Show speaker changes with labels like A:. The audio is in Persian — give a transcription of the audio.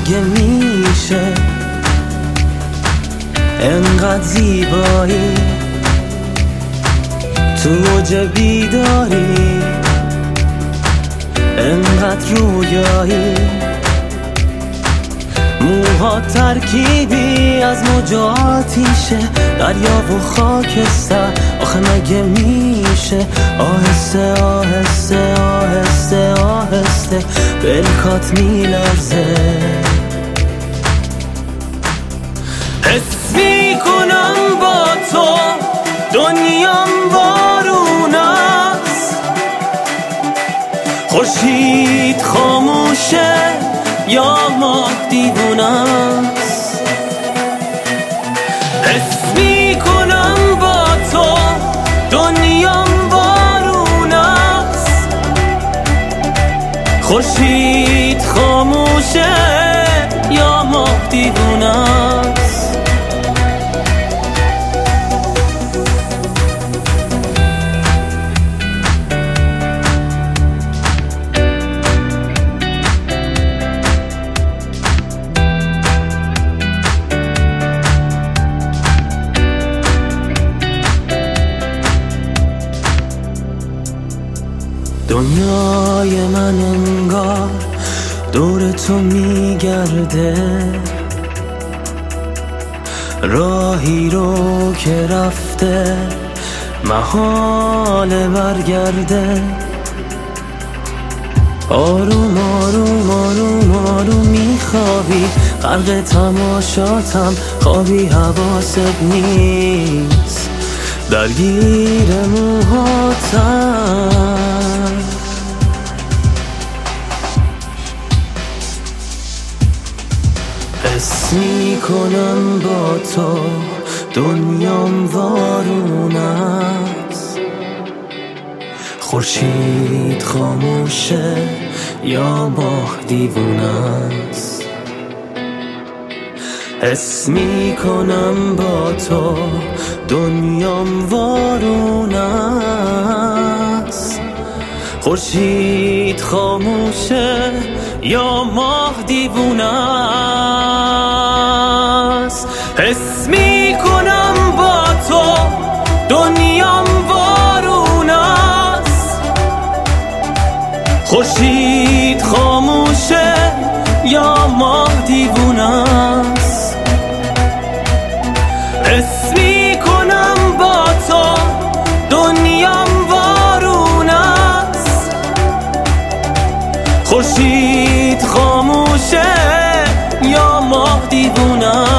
A: مگه میشه انقدر زیبایی تو اوج بیداری، انقدر رویایی، موها ترکیبی از موج آتیشه، دریا و خاکستر. آخه مگه میشه آهسته آهسته آهسته آهسته بلکات میلرزه؟ حس میکنم با تو دنیام بارون است، خورشید خاموشه یا ماه دیوونه است. حس میکنم با تو دنیام بارون است، خورشید خاموشه یا ماه دیوونه است. دنیای من انگار دور تو میگرده، راهی رو که رفته محال برگرده. آروم آروم آروم آروم میخوابی، غرق تماشاتم خوابی، حواست نیست، درگیر موهاتم. حس میکنم با تو دنیام وارون است، خورشید خاموشه یا ماه دیوونه است. حس میکنم با تو دنیام وارون است، خورشید خاموشه یا ماه دیوونه است. حس میکنم با تو دنیام وارون است، خورشید خاموشه یا ماه دیوونه است. حس میکنم با تو دنیام وارون است، خورشید خاموشه یا ماه دیوونه